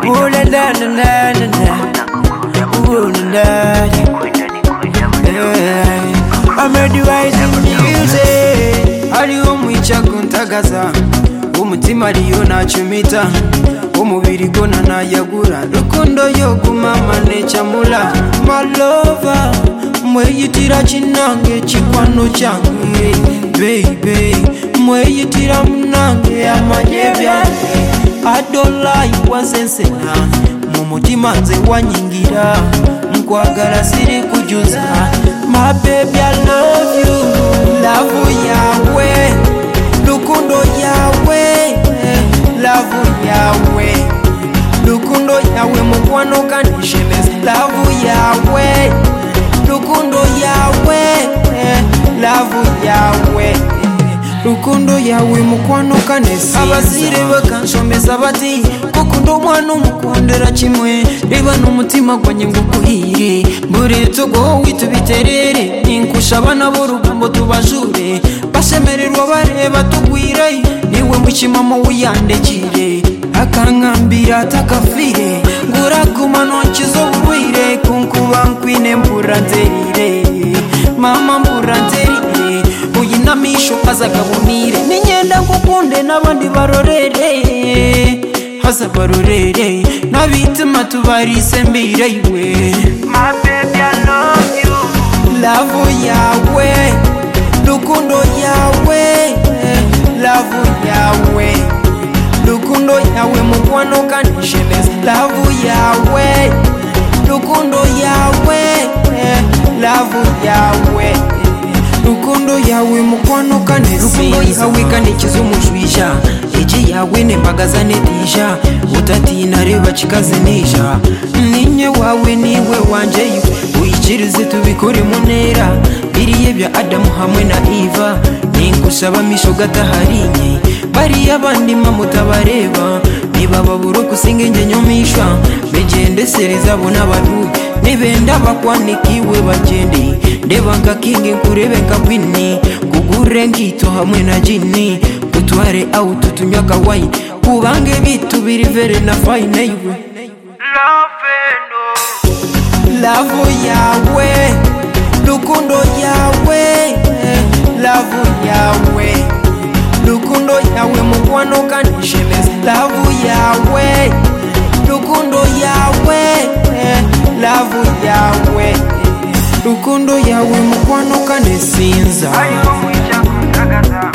Ooh la la la la la la. Ooh la la. I'm ready rising music. Aliyo mwicha kuntagaza, umutima aliyo nachumita, umubiri gona nayagura, rukundo yo gumama nechamula. My lover, mweyitira chinange chikwano change, baby, mweyitira munange amanyebyange. I don't like wasensena, mumutima nze wanyingira, nkwagala siri kujuza. My baby, I love you. Love Yahweh, Lukundo Yahweh, love Yahweh, Lukundo Yahweh, mukwano kanisheles. Love Yahweh, Lukundo Yahweh, love Yahweh, Lukundo Yahweh, mukwano kanesi. Abazire bakansomesa bati kukundo mwana umukondera kimwe, reba n'umutima gwanjye ngukuhire, buri tugo witubiterere, ninkusha abana b'urugambo tubajure, basemererwa bareba tugwire, niwe mwishimamo wiyandekire, akankambira atakafire, nguraguma nonkiza uburwire, kunkuba nkwine mbura nzerire, mama mbura nzerire, uyinamisho azagabunire, ninyenda ngukunde n'abandi barorere, haza barorere, n'abitima tubarise mbirewe. My baby, I love you. Love Yahweh, Lukundo Yahweh, love Yahweh, Lukundo Yahweh, mukwano kanisheles. Love Yahweh, Lukundo Yahweh, love Yahweh, Lukundo Yahweh, mukwano kanesi. Lukundo Yahweh kanikiza umujwisha, eje yawe nembagaza netisha, utatina reba kikazinisha, ninye wawe niwe wanje, uyikirize tubikore munera, biriye bya Adamu hamwe na Eva, ninkusaba misho gataharinye, bariya bandi mamutabareba, niba baburo kusinga nge nyomisha, begende sereza bona badu, nibenda bakwanikiwe bagende, ndeba nkakinge nkurebe nkabwini, kugure ngito hamwe na jini, utware au tutunywaka wine, kubange bitu biri vere na fine iwe. Love Yahweh, Lukundo Yahweh, love Yahweh, Lukundo Yahweh, mukwano kanisheles. Love Yahweh, Lukundo Yahweh, love Yahweh, Lukundo Yahweh, mukwano kanesinza.